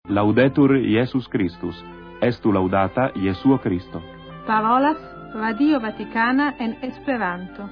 Laudetur Iesus Christus, estu laudata Jesuo Christo. Parolas Radio Vaticana en Esperanto.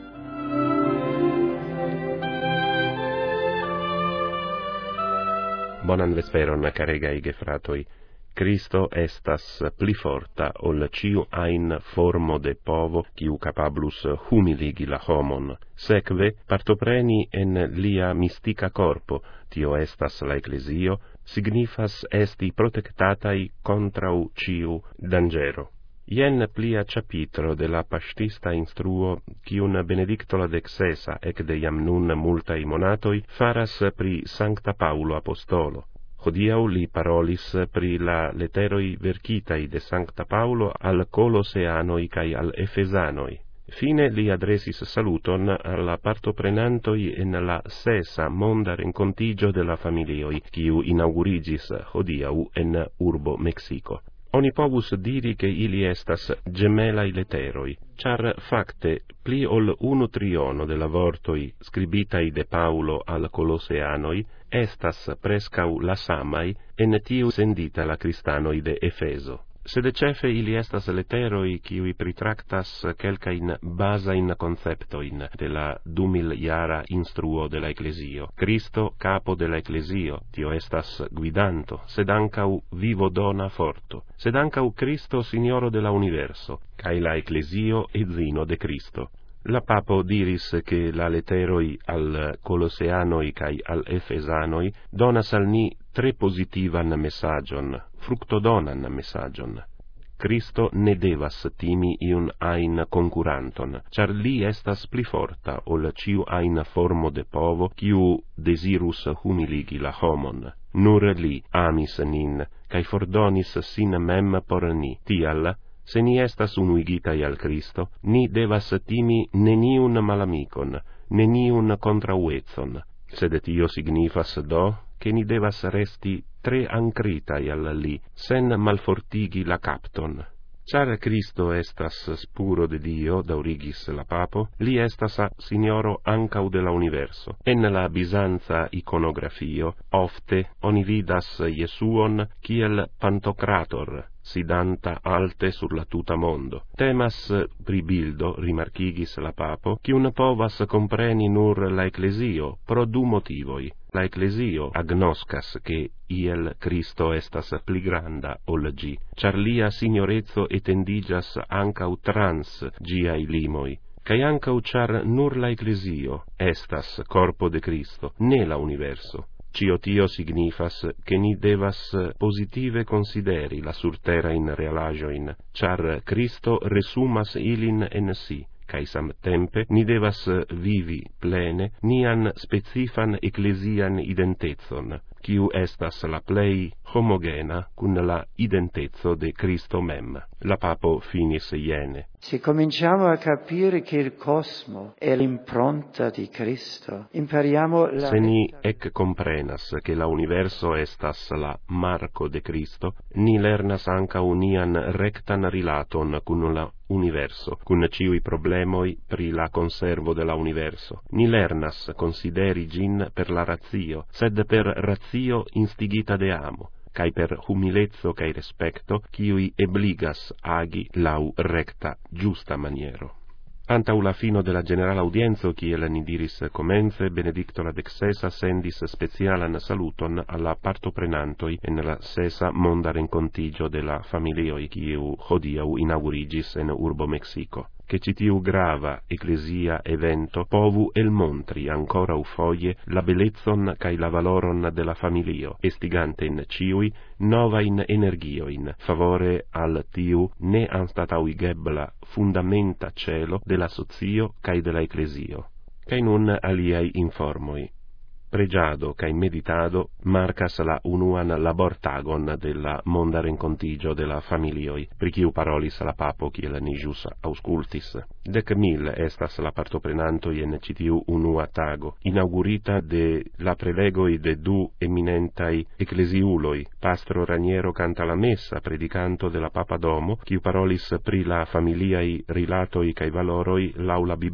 Bonan vesperon, caregaj gefratoj. Cristo estas pli forta ol ciu ain formo de povo, quiu capablus humiligi la homon. Sekve, partopreni en lia mystica corpo, tio estas la Ecclesio, signifas esti protectatai contrau ciu dangero. Ien plia capitro de la pastista instruo, quiun Benedicto XVI ecde iam nun multai monatoi faras pri Sancta Paulo Apostolo. Hodiau li parolis pri la letteroi vercitai de Sancta Paulo al Colosseanoi cae al Efesanoi. Fine li adresis saluton alla partoprenantoi en la sesa monda rencontigio de la familioi, quiu inaugurigis hodiau en urbo Mexico. Oni povus diri che ili estas gemelai letteroi, char facte pli ol 1/3 de la vortoi scribitai de Paulo al Colosseanoi estas prescau la samai en tiu sendita la Cristanoi de Efeso. Sed cefe ili estas letteroi quiui pritractas quelcain basain conceptoin de la 2000-jara instruo de la Ecclesio. Cristo capo de la Ecclesio, tio estas guidanto, sed ancau vivo dona forto, sed ancau Cristo signoro de la universo, cae la Ecclesio edzino de Cristo. La papo diris che la letteroi al Colosseanoi cae al Efesanoi donas al ni tre positivan messagion, fructodonan messagion. Cristo ne devas timi iun ain concuranton, char li estas pli forta ol ciu ain formo de povo, quiu desirus humiligi la homon. Nur li amis nin, cae fordonis sin mem por ni, tial, se ni estas unuigitai al Cristo, ni devas timi neniun malamicon, neniun contrauetson, sed tio signifas do, che ni devas resti tre ancritai al li, sen malfortigi la capton. Char Cristo estas spuro de Dio, daurigis la papo, li estas signoro ancau de la universo. En la Bizanza iconografio, ofte oni vidas Jesuon kiel Pantocrator, sidanta alte sur la tuta mondo. Temas pri bildo, rimarchigis la papo, quiun povas compreni nur la Ecclesio pro du motivoi. La Ecclesio agnoscas che iel Cristo estas pli granda ol gi, char lia signorezzo etendigas ancau trans giai limoi, cae ancau char nur la Ecclesio estas corpo de Cristo, ne la universo. Cio tio signifas che ni devas positive consideri la surtera in realagioin, char Cristo resumas ilin en si, cae samtempe ni devas vivi plene nian specifan ecclesian identezon, quiu estas la plei homogena cun la identezzo de Cristo mem. La papo finis iene. Se cominciamo a capire che il cosmo è l'impronta di Cristo, impariamo la... Se ni ec comprenas che la universo estas la marco de Cristo, ni lernas anca unian rectan rilaton cun la universo, cun ciui problemoi pri la conservo de la universo. Ni lernas consideri gin per la ratio, sed per ratio instigita de amo, cae per humilezzo cae respecto, quiui ebligas agi lau recta, giusta maniero. Antau la fino de la general audienzo, kiel ni diris comence, Benedicto XVI sendis specialan saluton alla partoprenantoi en la sesa monda rencontigio de la familioi, quiu hodiau inaugurigis en urbo Mexico. Che citiu grava ecclesia evento povu el montri ancora ufoie la belezzon cae la valoron de la familio, estigante in ciui nova in energioin, favore al tiu ne anstatauigebla fundamenta celo de la socio cae de la ecclesio. Cae nun aliai informoi. Pregiado cae meditado marcas la unuan labortagon de la monda rencontigio de la familioi, pri quiu parolis la papo kiel ni jus auscultis. 10.000 estas la partoprenantoi en citiu unua tago, inaugurita de la prelegoi de du eminentai ecclesiuloi, Pastro Raniero canta la messa, predicanto de la Papa Domo, quiu parolis pri la familiai rilatoi cae valoroi laula Biblio,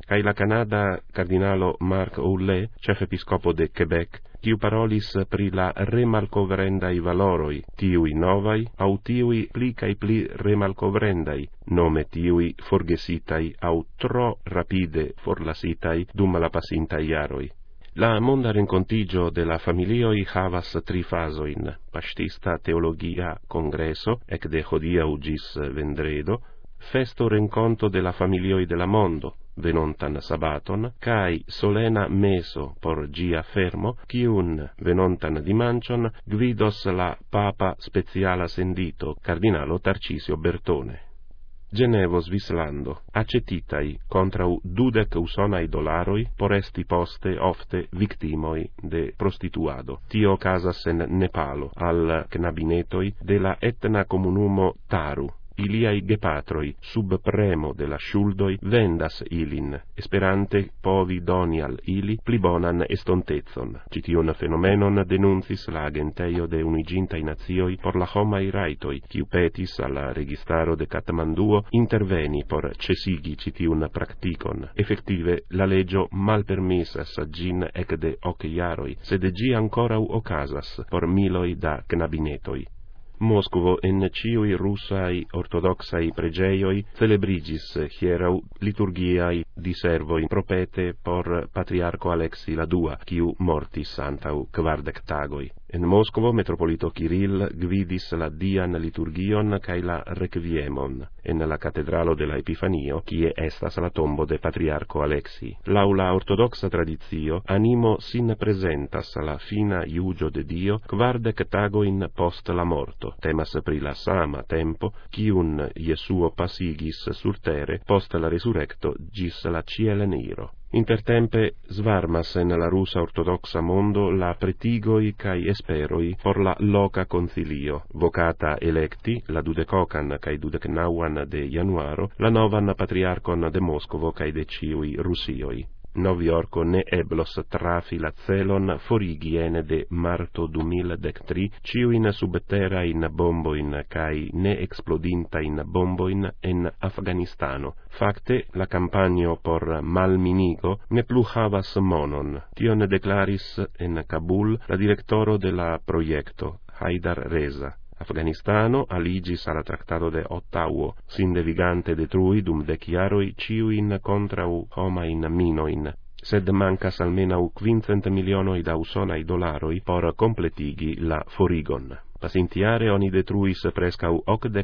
Cae la Canada cardinalo Marc Aulé, chef episcopo de Quebec, quiu parolis pri la remalcovrendai valoroi, tiui novai, au tiui pli cae pli remalcovrendai, nome tiui forgesitai au tro rapide forlasitai dum la passintai iaroi. La monda rencontigio de la familioi havas 3 fasoin: pastista teologia congreso, ec de hodiau gis vendredo, festo renconto de la familioi de la mondo, venontan sabaton, cae solena meso por gia fermo, quiun venontan dimancion gvidos la papa speciala sendito, cardinalo Tarcisio Bertone. Genevo Svislando, accetitai contrau 20 usonai dolaroi por esti poste ofte victimoi de prostituado. Tio casas en Nepalo, al knabinetoi de la etna comunumo Taru. Iliai gepatroi, sub premo de la schuldoi, vendas ilin, esperante povi donial ili pli bonan estontezon. Citiun fenomenon denuncis la agenteio de Unigintai Nazioi por la homai raitoi, quiu petis alla registaro de Katmanduo interveni por cesigi citiun practicon. Effective, la legio malpermissas gin ec de hoc iaroi, sed gi ancorau ocasas por miloi da knabinetoi. Moscovo en ciui russai ortodoxai pregeioi celebrigis hierau liturgiai diservoi propete por patriarco Alexi la II, quiu mortis antau 40 tagoi. En Moscovo metropolito Kirill gvidis la dian liturgion cae la requiemon en la catedralo de la Epifanio, quie estas la tombo de patriarco Alexi. Lau la ortodoxa tradizio, animo sin presentas la fina iugio de Dio 40 tagoin post la morto. Temas pri la sama tempo, quiun Iesuo pasigis sur terre post la resurrecto gis la cieleniro. Intertempe svarmas en la russa ortodoxa mondo la pretigoi cae esperoi por la loca concilio, vocata electi la 20 cae 29 de januaro, la novan patriarcon de Moscovo cae de ciui Russioi. Noviorco ne eblos trafi la celon forigi ene de marto 2013 ciuin subterrain bomboin cae ne explodintain bomboin en Afganistano. Facte, la campagno por malminigo ne plu havas monon. Tion declaris en Kabul la directoro de la proiecto, Haidar Reza. Afganistano aligis al Tractato de Ottawa, sin devigante detrui dum 10 jaroi ciuin contrau homain minoin, sed mancas almenau 500 milionoi da usonai dolaroi por completigi la forigon. Pasintiare oni detruis prescau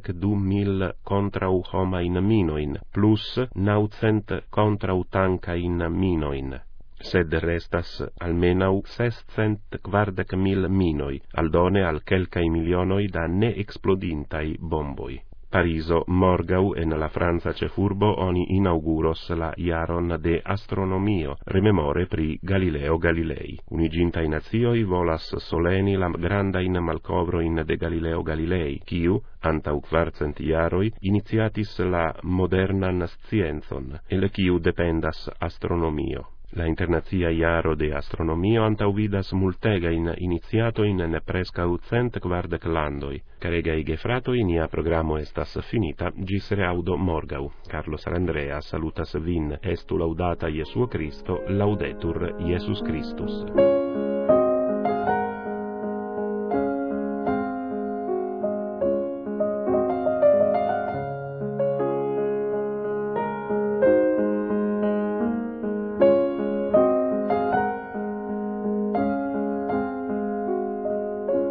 82.000 contrau homain minoin, plus 900 contrau tancain minoin. Sed restas almenau 640.000 minoi, aldone al quelcai milionoi da ne explodintai bomboi. Pariso morgau en la Franza cefurbo oni inauguros la iaron de astronomio, rememore pri Galileo Galilei. Unigintai Nazioi volas soleni la grandain malcovroin de Galileo Galilei, quiu, antau 400 iaroi, initiatis la modernan scienzon, el quiu dependas astronomio. La internazia iaro de astronomio antauvidas multegain iniziatoin en prescau 140 landoi. Caregai gefratoi, nia programo estas finita, gis reaudo morgau. Carlos Andrea salutas vin, estu laudata Iesuo Christo, laudetur Iesus Christus.